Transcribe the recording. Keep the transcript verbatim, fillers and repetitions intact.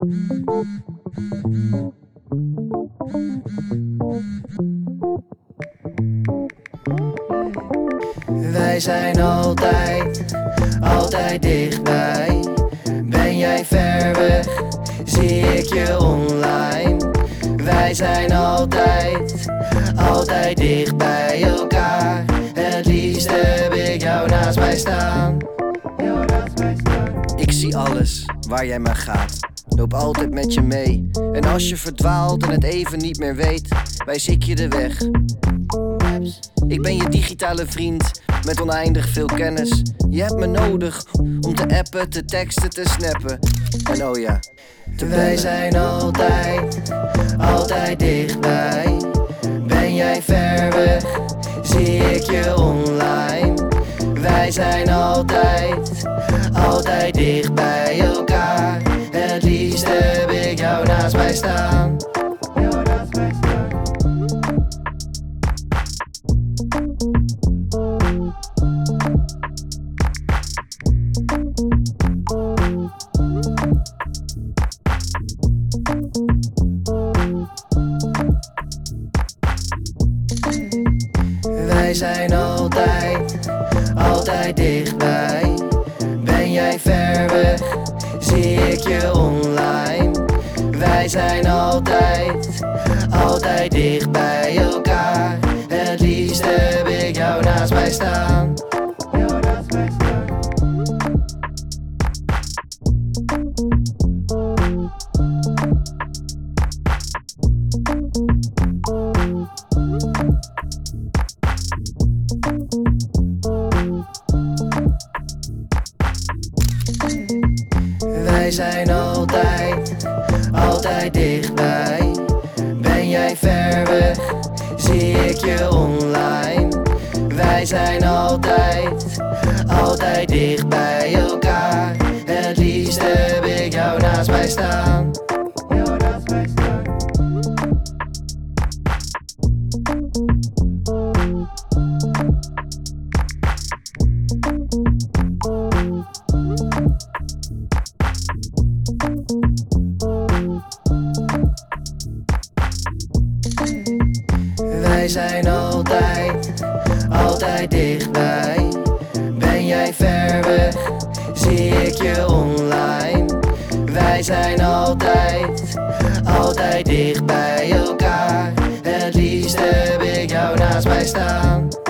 Wij zijn altijd, altijd dichtbij. Ben jij ver weg, zie ik je online. Wij zijn altijd, altijd dicht bij elkaar. Het liefst heb ik jou naast mij staan. Ik zie alles waar jij maar gaat, loop altijd met je mee. En als je verdwaalt en het even niet meer weet, wijs ik je de weg. Ik ben je digitale vriend met oneindig veel kennis. Je hebt me nodig om te appen, te teksten, te snappen. En oh ja, te Wij zijn altijd, altijd dichtbij. Ben jij ver weg, zie ik je online. Wij zijn altijd, altijd dicht bij elkaar. Het liefst heb ik jou naast mij staan. Wij zijn altijd, altijd dichtbij. Ben jij ver weg, zie ik je online. Wij zijn altijd, altijd dicht bij elkaar. Het liefst heb ik jou naast mij staan. Wij zijn altijd, altijd dichtbij. Ben jij ver weg, zie ik je online. Wij zijn altijd, altijd dicht bij elkaar. Het liefst heb ik jou naast mij staan. Wij zijn altijd, altijd dichtbij. Ben jij ver weg, zie ik je online. Wij zijn altijd, altijd dicht bij elkaar. Het liefst heb ik jou naast mij staan.